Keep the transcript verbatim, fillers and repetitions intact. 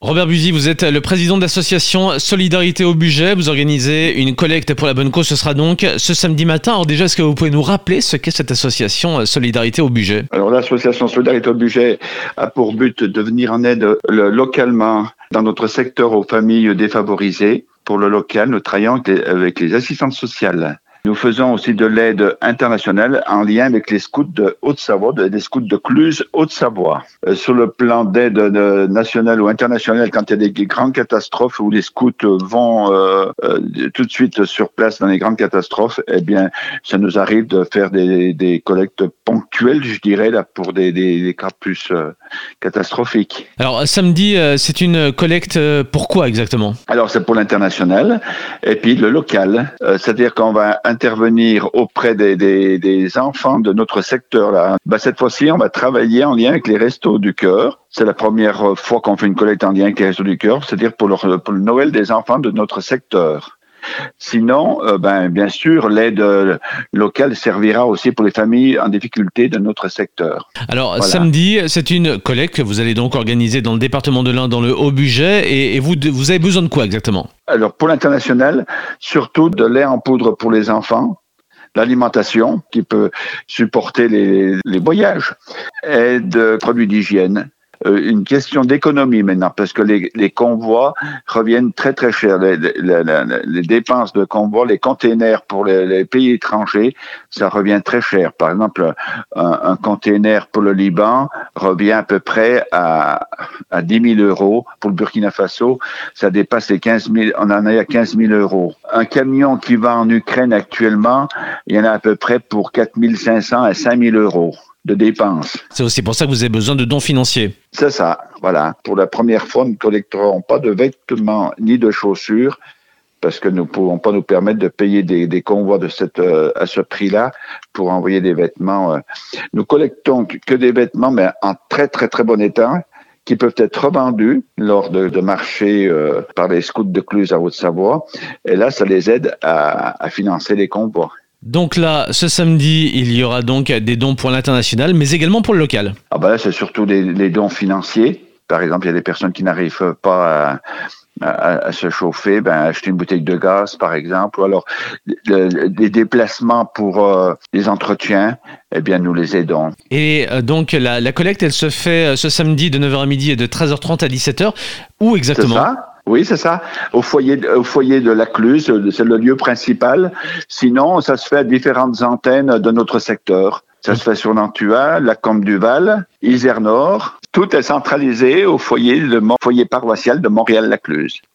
Robert Buzy, vous êtes le président de l'association Solidarité au budget. Vous organisez une collecte pour la bonne cause. Ce sera donc ce samedi matin. Alors déjà, est-ce que vous pouvez nous rappeler ce qu'est cette association Solidarité au budget? Alors l'association Solidarité au budget a pour but de venir en aide localement dans notre secteur aux familles défavorisées. Pour le local, nous travaillons avec les assistantes sociales. Nous faisons aussi de l'aide internationale en lien avec les scouts de Haute-Savoie, des scouts de Cluse, Haute-Savoie. Euh, sur le plan d'aide euh, nationale ou internationale, quand il y a des grandes catastrophes où les scouts vont euh, euh, tout de suite sur place dans les grandes catastrophes, eh bien, ça nous arrive de faire des, des collectes ponctuelles, je dirais, là, pour des, des, des cas plus euh, catastrophiques. Alors samedi, euh, c'est une collecte euh, pourquoi exactement? Alors c'est pour l'international et puis le local, euh, c'est-à-dire qu'on va intervenir auprès des, des, des enfants de notre secteur là. Ben, cette fois-ci, on va travailler en lien avec les Restos du Cœur. C'est la première fois qu'on fait une collecte en lien avec les Restos du Cœur, c'est-à-dire pour le, pour le Noël des enfants de notre secteur. Sinon, euh, ben, bien sûr, l'aide euh, locale servira aussi pour les familles en difficulté de notre secteur. Alors, voilà. Samedi, c'est une collecte que vous allez donc organiser dans le département de l'Ain, dans le Haut-Budget. Et, et vous, vous avez besoin de quoi exactement? Alors, pour l'international, surtout de lait en poudre pour les enfants, l'alimentation qui peut supporter les, les voyages, et de produits d'hygiène. Euh, une question d'économie maintenant, parce que les, les convois reviennent très très cher. Les, les, les, les dépenses de convois, les containers pour les, les pays étrangers, ça revient très cher. Par exemple, un, un container pour le Liban revient à peu près à, à dix mille euros. Pour le Burkina Faso, ça dépasse les quinze mille, on en est à quinze mille euros. Un camion qui va en Ukraine actuellement, il y en a à peu près pour quatre mille cinq cents à cinq mille euros de dépenses. C'est aussi pour ça que vous avez besoin de dons financiers. C'est ça, voilà. Pour la première fois, nous ne collecterons pas de vêtements ni de chaussures parce que nous ne pouvons pas nous permettre de payer des, des convois de cette, euh, à ce prix-là pour envoyer des vêtements. Euh. Nous collectons que des vêtements, mais en très, très, très bon état, qui peuvent être revendus lors de, de marchés euh, par les scouts de Cluse à Haute-Savoie. Et là, ça les aide à, à financer les convois. Donc là, ce samedi, il y aura donc des dons pour l'international, mais également pour le local. Ah ben là, c'est surtout les, les dons financiers. Par exemple, il y a des personnes qui n'arrivent pas à, à, à se chauffer, ben acheter une bouteille de gaz, par exemple, ou alors le, des déplacements pour euh, les entretiens, eh bien, nous les aidons. Et euh, donc, la, la collecte, elle se fait ce samedi de neuf heures à midi et de treize heures trente à dix-sept heures. Où exactement? C'est ça. Oui, c'est ça. Au foyer, au foyer de la Cluse, c'est le lieu principal. Sinon, ça se fait à différentes antennes de notre secteur. Ça se fait sur Nantua, la Combe du Val, Isère Nord. Tout est centralisé au foyer, le foyer paroissial de Montréal-la-Cluse.